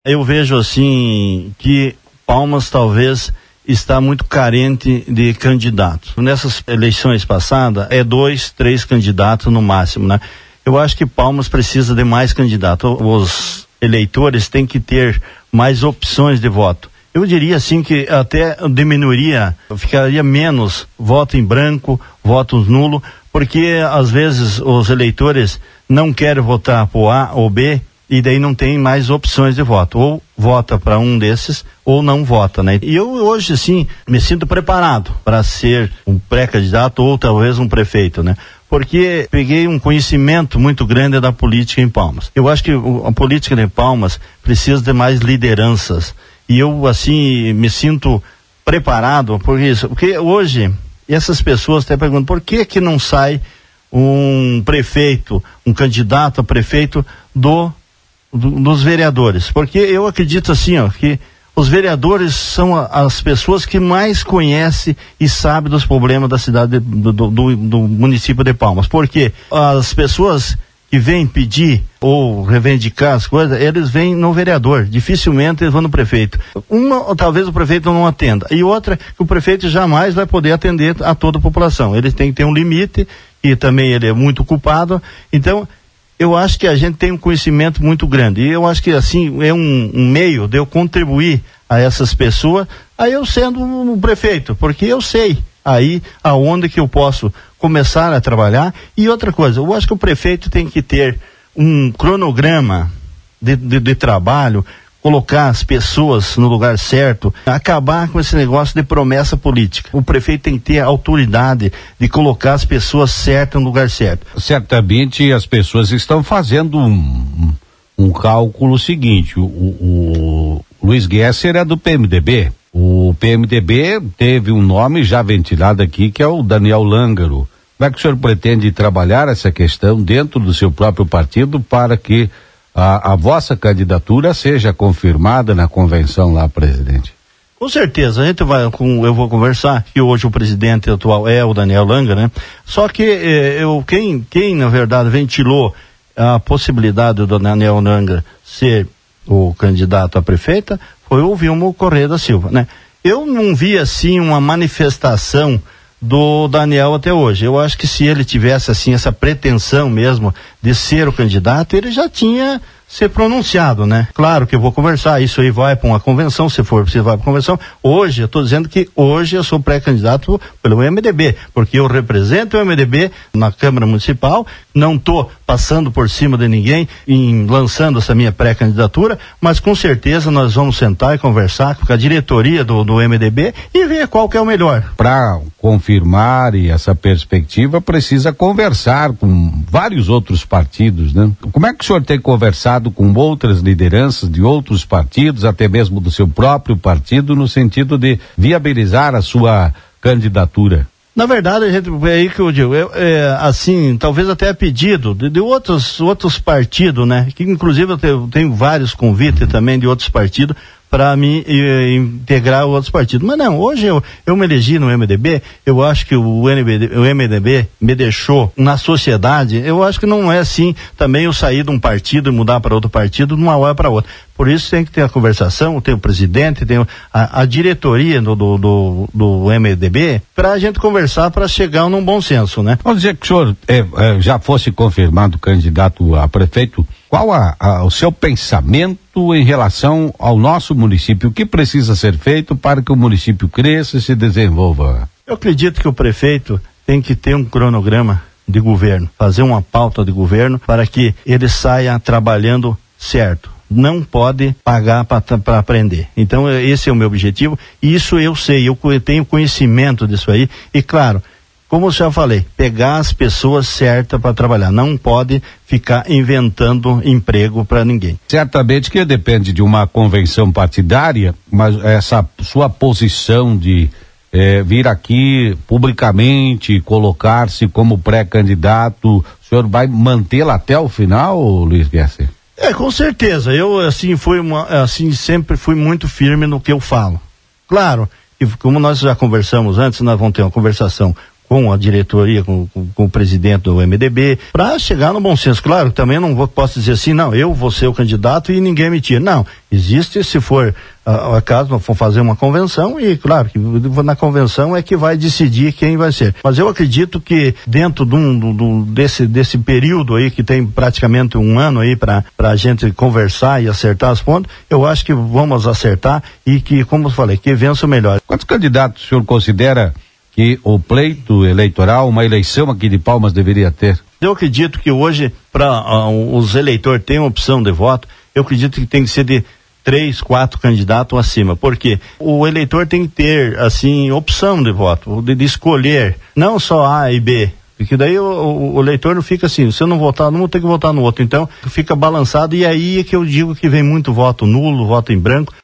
Eu vejo assim que Palmas talvez está muito carente de candidatos. Nessas eleições passadas, 2, 3 candidatos no máximo, né? Eu acho que Palmas precisa de mais candidatos. Os eleitores têm que ter mais opções de voto. Eu diria assim que até diminuiria, ficaria menos voto em branco, votos nulo, porque às vezes os eleitores não querem votar por A ou B, e daí não tem mais opções de voto. Ou vota para um desses, ou não vota, né? E eu hoje, sim, me sinto preparado para ser um pré-candidato ou talvez um prefeito, né? Porque peguei um conhecimento muito grande da política em Palmas. Eu acho que a política de Palmas precisa de mais lideranças. E eu, assim, me sinto preparado por isso. Porque hoje, essas pessoas até perguntam, por que não sai um prefeito, um candidato a prefeito dos vereadores? Porque eu acredito assim, que os vereadores são as pessoas que mais conhecem e sabem dos problemas da cidade, do município de Palmas. Porque as pessoas que vêm pedir ou reivindicar as coisas, eles vêm no vereador, dificilmente eles vão no prefeito. Uma, talvez o prefeito não atenda, e outra, que o prefeito jamais vai poder atender a toda a população. Ele tem que ter um limite, e também ele é muito ocupado. Então, eu acho que a gente tem um conhecimento muito grande, e eu acho que assim é um meio de eu contribuir a essas pessoas, aí eu sendo um prefeito, porque eu sei aí aonde que eu posso começar a trabalhar. E outra coisa, eu acho que o prefeito tem que ter um cronograma de trabalho, colocar as pessoas no lugar certo, acabar com esse negócio de promessa política. O prefeito tem que ter a autoridade de colocar as pessoas certas no lugar certo. Certamente as pessoas estão fazendo um cálculo seguinte, o Luiz Gesser é do PMDB. O PMDB teve um nome já ventilado aqui, que é o Daniel Lângaro. Como é que o senhor pretende trabalhar essa questão dentro do seu próprio partido para que a vossa candidatura seja confirmada na convenção lá, presidente? Com certeza, eu vou conversar, que hoje o presidente atual é o Daniel Lângaro, né? Só que quem na verdade ventilou a possibilidade do Daniel Lângaro ser o candidato a prefeita foi o Vilmo Correia da Silva, né? Eu não vi assim uma manifestação do Daniel até hoje. Eu acho que se ele tivesse assim essa pretensão mesmo de ser o candidato, ele já tinha se pronunciado, né? Claro que eu vou conversar, isso aí vai para uma convenção, se vai para uma convenção. Hoje, eu estou dizendo que hoje eu sou pré-candidato pelo MDB, porque eu represento o MDB na Câmara Municipal, não estou passando por cima de ninguém lançando essa minha pré-candidatura, mas com certeza nós vamos sentar e conversar com a diretoria do MDB e ver qual que é o melhor. Para confirmar essa perspectiva, precisa conversar com vários outros partidos, né? Como é que o senhor tem conversado com outras lideranças de outros partidos, até mesmo do seu próprio partido, no sentido de viabilizar a sua candidatura? Na verdade, é aí que eu digo, assim, talvez até a pedido de outros partidos, né? Que inclusive eu tenho vários convites também de outros partidos para me integrar outros partidos. Mas não, hoje eu me elegi no MDB, eu acho que o MDB me deixou na sociedade, eu acho que não é assim também eu sair de um partido e mudar para outro partido de uma hora para outra. Por isso tem que ter a conversação, tem o presidente, tem a diretoria do MDB, para a gente conversar para chegar num bom senso, né? Vamos dizer que o senhor já fosse confirmado candidato a prefeito, qual o seu pensamento em relação ao nosso município? O que precisa ser feito para que o município cresça e se desenvolva? Eu acredito que o prefeito tem que ter um cronograma de governo, fazer uma pauta de governo para que ele saia trabalhando certo. Não pode pagar para aprender. Então esse é o meu objetivo, e isso eu sei, eu tenho conhecimento disso aí, e claro, como eu já falei, pegar as pessoas certas para trabalhar, não pode ficar inventando emprego para ninguém. Certamente que depende de uma convenção partidária, mas essa sua posição de vir aqui publicamente, colocar-se como pré-candidato, o senhor vai mantê-la até o final, Luiz Gesser? Com certeza, eu sempre fui muito firme no que eu falo. Claro, e como nós já conversamos antes, nós vamos ter uma conversação com a diretoria, com o presidente do MDB, para chegar no bom senso. Claro, também não posso dizer assim, não, eu vou ser o candidato e ninguém me tira. Não, existe, se for acaso for fazer uma convenção, e claro que na convenção é que vai decidir quem vai ser. Mas eu acredito que dentro desse período aí, que tem praticamente um ano aí para a gente conversar e acertar as pontas, eu acho que vamos acertar e que, como eu falei, que vença o melhor. Quantos candidatos o senhor considera que o pleito eleitoral, uma eleição aqui de Palmas, deveria ter? Eu acredito que hoje, para os eleitores terem opção de voto, eu acredito que tem que ser de 3, 4 candidatos acima, porque o eleitor tem que ter, assim, opção de voto, de escolher, não só A e B, porque daí o eleitor não fica assim, se eu não votar, não vou ter que votar no outro, então fica balançado, e aí é que eu digo que vem muito voto nulo, voto em branco.